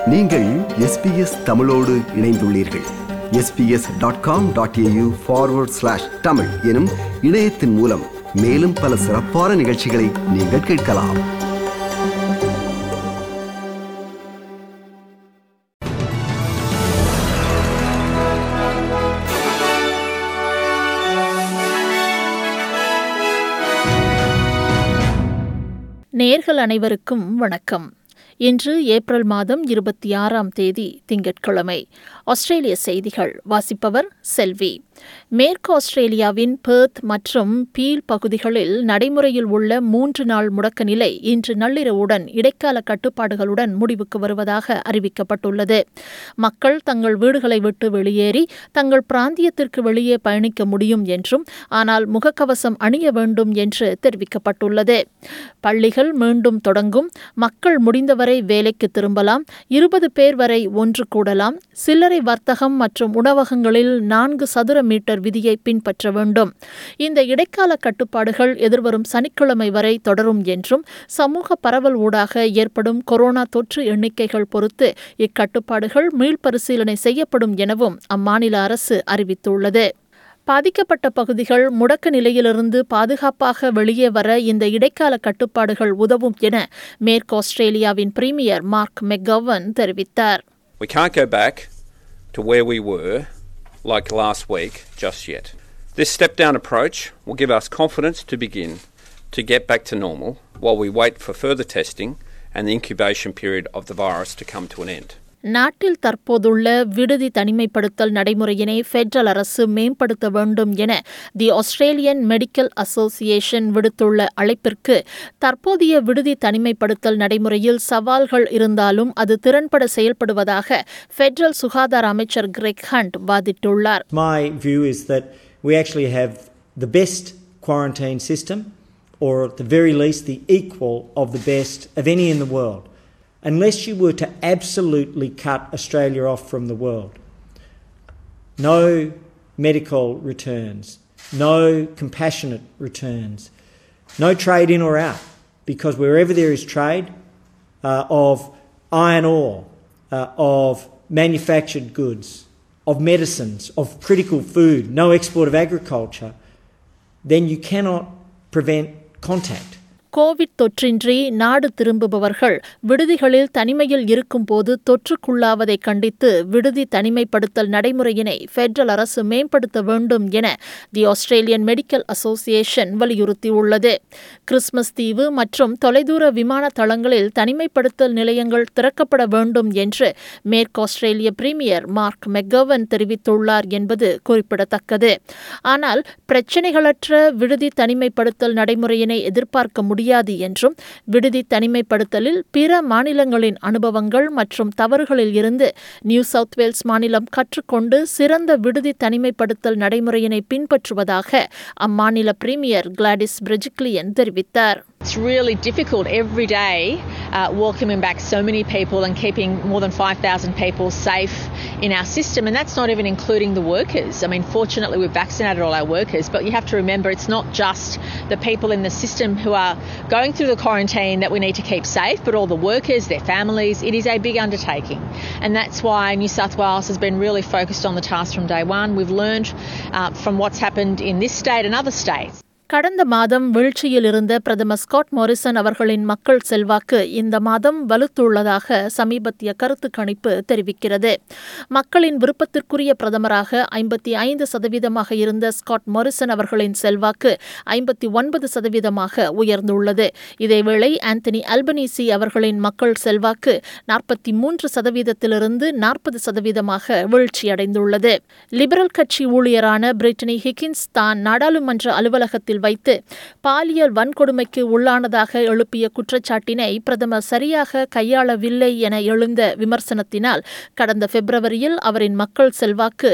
நீங்கள் SBS தமிழோடு இணைந்துள்ளீர்கள். sbs.com.au/tamil எனும் இணையத்தின் மூலம் மேலும் பல சிறப்பான நிகழ்ச்சிகளை நீங்கள் கேட்கலாம். நேயர்கள் அனைவருக்கும் வணக்கம். இன்று ஏப்ரல் மாதம் 26ஆம் தேதி திங்கட்கிழமை. ஆஸ்திரேலிய செய்திகள் வாசிப்பவர் செல்வி. மேற்கு ஆஸ்திரேலியாவின் பெர்த் மற்றும் பீல் பகுதிகளில் நடைமுறையில் உள்ள 3 நாள் முடக்க நிலை இன்று நள்ளிரவுடன் இடைக்கால கட்டுப்பாடுகளுடன் முடிவுக்கு வருவதாக அறிவிக்கப்பட்டுள்ளது. மக்கள் தங்கள் வீடுகளை விட்டு வெளியேறி தங்கள் பிராந்தியத்திற்கு வெளியே பயணிக்க முடியும் என்றும், ஆனால் முகக்கவசம் அணிய வேண்டும் என்று தெரிவிக்கப்பட்டுள்ளது. பள்ளிகள் மீண்டும் தொடங்கும், மக்கள் முடிந்தவரை வேலைக்கு திரும்பலாம், 20 பேர் வரை ஒன்று கூடலாம், சில்லறை வர்த்தகம் மற்றும் உணவகங்களில் 4 சதுர மீட்டர் விதியை பின்பற்ற வேண்டும். இந்த இடைக்கால கட்டுப்பாடுகள் எதிர்வரும் சனிக்கிழமை வரை தொடரும் என்றும், சமூக பரவல் ஊடாக ஏற்படும் கொரோனா தொற்று எண்ணிக்கைகள் பொறுத்து இக்கட்டுப்பாடுகள் மீள்பரிசீலனை செய்யப்படும் எனவும் அம்மாநில அரசு அறிவித்துள்ளது. பாதிக்கப்பட்ட பகுதிகள் முடக்க நிலையிலிருந்து பாதுகாப்பாக வெளியே வர இந்த இடைக்கால கட்டுப்பாடுகள் உதவும் என மேற்கு ஆஸ்திரேலியாவின் பிரீமியர் மார்க் மெக்கவன் தெரிவித்தார். We can't go back to where we were like last week just yet. This step-down approach will give us confidence to begin to get back to normal while we wait for further testing and the incubation period of the virus to come to an end. நாட்டில் தற்போதுள்ள விடுதி தனிமைப்படுத்தல் நடைமுறையினை federal அரசு மேம்படுத்த வேண்டும் என the Australian Medical association விடுத்துள்ள அழைப்பிற்கு தற்போதைய விடுதி தனிமைப்படுத்தல் நடைமுறையில் சவால்கள் இருந்தாலும் அது திறன்பட செயல்படுவதாக ஃபெடரல் சுகாதார அமைச்சர் கிரெக் ஹண்ட் வாதிட்டுள்ளார். My view is that we actually have the best quarantine system, or at the very least the equal of the best of any in the world. Unless you were to absolutely cut Australia off from the world, no medical returns, no compassionate returns, no trade in or out, because wherever there is trade of iron ore, of manufactured goods, of medicines, of critical food, no export of agriculture, then you cannot prevent contact. COVID தொற்றின்றி நாடு திரும்புபவர்கள் விடுதிகளில் தனிமையில் இருக்கும்போது தொற்றுக்குள்ளாவதை கண்டித்து விடுதி தனிமைப்படுத்தல் நடைமுறையினை federal அரசு மேம்படுத்த வேண்டும் என தி ஆஸ்திரேலியன் மெடிக்கல் அசோசியேஷன் வலியுறுத்தியுள்ளது. கிறிஸ்மஸ் தீவு மற்றும் தொலைதூர விமான தளங்களில் தனிமைப்படுத்தல் நிலையங்கள் திறக்கப்பட வேண்டும் என்று மேற்கு ஆஸ்திரேலிய பிரீமியர் மார்க் மெக்கவன் தெரிவித்துள்ளார் என்பது குறிப்பிடத்தக்கது. ஆனால் பிரச்சினைகளற்ற விடுதி தனிமைப்படுத்தல் நடைமுறையினை எதிர்பார்க்க முடியாது என்றும், விடுதி தனிமைப்படுத்தலில் பிற மாநிலங்களின் அனுபவங்கள் மற்றும் தவறுகளில் இருந்து நியூ சவுத் வேல்ஸ் மாநிலம் கற்றுக்கொண்டு சிறந்த விடுதி தனிமைப்படுத்தல் நடைமுறையினை பின்பற்றுவதாக அம்மாநில பிரீமியர் கிளாடிஸ் பிரெஜிக்லியன் தெரிவித்தார். It's really difficult every day welcoming back so many people and keeping more than 5,000 people safe in our system, and that's not even including the workers. I mean, fortunately we've vaccinated all our workers, but you have to remember it's not just the people in the system who are going through the quarantine that we need to keep safe, but all the workers, their families. It is a big undertaking, and that's why New South Wales has been really focused on the task from day one. We've learned from what's happened in this state and other states. கடந்த மாதம் வீழ்ச்சியில் இருந்த பிரதமர் Scott Morrison அவர்களின் மக்கள் செல்வாக்கு இந்த மாதம் வலுத்துள்ளதாக சமீபத்திய கருத்து கணிப்பு தெரிவிக்கிறது. மக்களின் விருப்பத்திற்குரிய பிரதமராக 55% இருந்த ஸ்காட் மோரிசன் அவர்களின் செல்வாக்கு 59% உயர்ந்துள்ளது. இதேவேளை ஆந்தனி அல்பனீசி அவர்களின் மக்கள் செல்வாக்கு 43% 40% வீழ்ச்சியடைந்துள்ளது. லிபரல் கட்சி ஊழியரான பிரிட்டனி ஹிக்கின்ஸ் தான் நாடாளுமன்ற அலுவலகத்தில் வைத்து பாலியல் வன்கொடுமைக்கு உள்ளானதாக எழுப்பிய குற்றச்சாட்டினை பிரதமர் சரியாக கையாளவில்லை என எழுந்த விமர்சனத்தினால் கடந்த பிப்ரவரியில் அவரின் மக்கள் செல்வாக்கு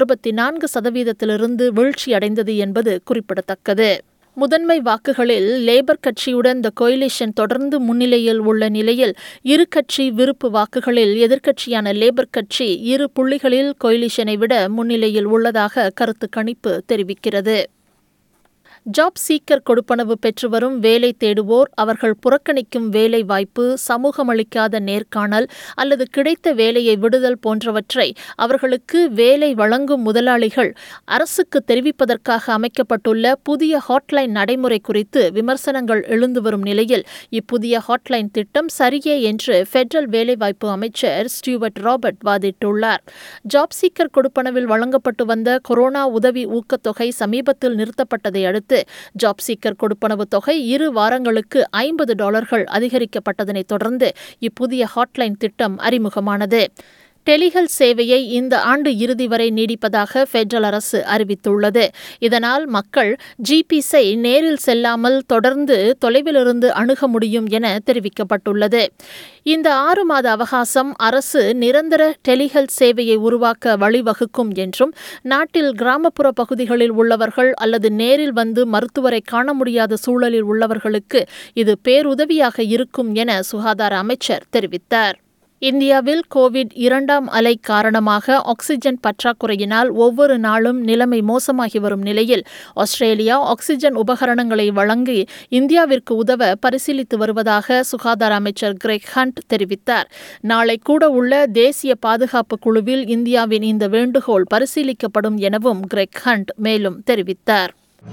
64% வீழ்ச்சியடைந்தது என்பது குறிப்பிடத்தக்கது. முதன்மை வாக்குகளில் லேபர் கட்சியுடன் த கோயிலிஷன் தொடர்ந்து முன்னிலையில் உள்ள நிலையில் இரு கட்சி விருப்பு வாக்குகளில் எதிர்க்கட்சியான லேபர் கட்சி 2 புள்ளிகளில் கோயிலிஷனை விட முன்னிலையில் உள்ளதாக கருத்து கணிப்பு தெரிவிக்கிறது. ஜாப் சீக்கர் கொடுப்பனவு பெற்று வரும் வேலை தேடுவோர் அவர்கள் புறக்கணிக்கும் வேலை வாய்ப்பு, சமூகமளிக்காத நேர்காணல் அல்லது கிடைத்த வேலையை விடுதல் போன்றவற்றை அவர்களுக்கு வேலை வழங்கும் முதலாளிகள் அரசுக்கு தெரிவிப்பதற்காக அமைக்கப்பட்டுள்ள புதிய ஹாட்லைன் நடைமுறை குறித்து விமர்சனங்கள் எழுந்து வரும் நிலையில் இப்புதிய ஹாட்லைன் திட்டம் சரியே என்று பெடரல் வேலைவாய்ப்பு அமைச்சர் ஸ்டூவர்ட் ராபர்ட் வாதிட்டுள்ளார். ஜாப் சீக்கர் கொடுப்பனவில் வழங்கப்பட்டு வந்த கொரோனா உதவி ஊக்கத்தொகை சமீபத்தில் நிறுத்தப்பட்டதை அடுத்து ஜாப் சீக்கர் கொடுப்பனவு தொகை 2 வாரங்களுக்கு $50 அதிகரிக்கப்பட்டதனைத் தொடர்ந்து இப்புதிய ஹாட்லைன் திட்டம் அறிமுகமானது. டெலிஹெல்த் சேவையை இந்த ஆண்டு இறுதி வரை நீடிப்பதாக பெடரல் அரசு அறிவித்துள்ளது. இதனால் மக்கள் ஜிபிஸை நேரில் செல்லாமல் தொடர்ந்து தொலைவிலிருந்து அணுக முடியும் என தெரிவிக்கப்பட்டுள்ளது. இந்த 6 மாத அவகாசம் அரசு நிரந்தர டெலிஹெல்த் சேவையை உருவாக்க வழிவகுக்கும் என்றும் நாட்டில் கிராமப்புற பகுதிகளில் உள்ளவர்கள் அல்லது நேரில் வந்து மருத்துவரை காண முடியாத சூழலில் உள்ளவர்களுக்கு இது பேருதவியாக இருக்கும் என சுகாதார அமைச்சர் தெரிவித்தார். இந்தியாவில் கோவிட் 2ஆம் அலை காரணமாக ஆக்ஸிஜன் பற்றாக்குறையினால் ஒவ்வொரு நாளும் நிலைமை மோசமாகி வரும் நிலையில் ஆஸ்திரேலியா ஆக்ஸிஜன் உபகரணங்களை வழங்கி இந்தியாவிற்கு உதவ பரிசீலித்து வருவதாக சுகாதார அமைச்சர் கிரெக் ஹண்ட் தெரிவித்தார். நாளை கூட உள்ள தேசிய பாதுகாப்பு குழுவில் இந்தியாவின் இந்த வேண்டுகோள் பரிசீலிக்கப்படும் எனவும் கிரெக் ஹண்ட் மேலும் தெரிவித்தார்.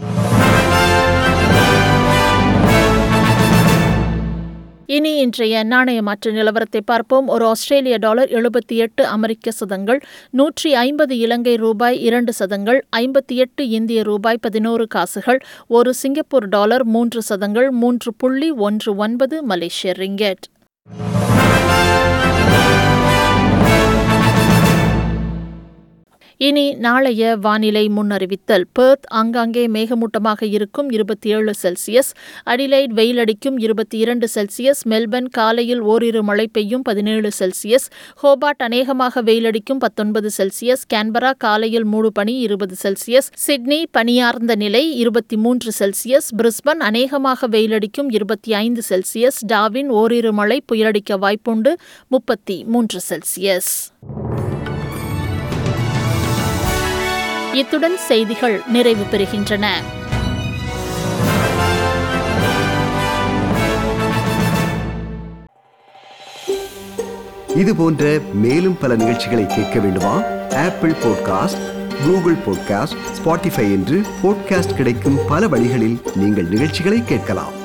இனி இன்றைய நாணய மாற்று நிலவரத்தை பார்ப்போம். ஒரு ஆஸ்திரேலிய டாலர் 78 அமெரிக்க சதங்கள், 150 இலங்கை ரூபாய் 2 சதங்கள், 58 இந்திய ரூபாய் 11 காசுகள், ஒரு சிங்கப்பூர் டாலர் 3 சதங்கள், 3.19 மலேசிய ரிங்கெட். இனி நாளைய வானிலை முன்னறிவித்தல். பெர்த் ஆங்காங்கே மேகமூட்டமாக இருக்கும் 27 செல்சியஸ், அடிலைட் வெயிலடிக்கும் 22 செல்சியஸ், மெல்பர்ன் காலையில் ஓரிரு மழை பெய்யும் 17 செல்சியஸ், ஹோபார்ட் அநேகமாக வெயிலடிக்கும் 19 செல்சியஸ், கேன்பரா காலையில் மூடுபனி 20 செல்சியஸ், சிட்னி பனியார்ந்த நிலை 23 செல்சியஸ், பிரிஸ்பன் அநேகமாக வெயிலடிக்கும் 25 செல்சியஸ், டார்வின் ஓரிரு மழை புயலடிக்க வாய்ப்புண்டு 33 செல்சியஸ். இத்துடன் செய்திகள் நிறைவு பெறுகின்றன. இது போன்ற மேலும் பல நிகழ்ச்சிகளை கேட்க வேண்டுமா? Apple podcast, Google podcast, Spotify என்று பாட்காஸ்ட் கிடைக்கும் பல வழிகளில் நீங்கள் நிகழ்ச்சிகளை கேட்கலாம்.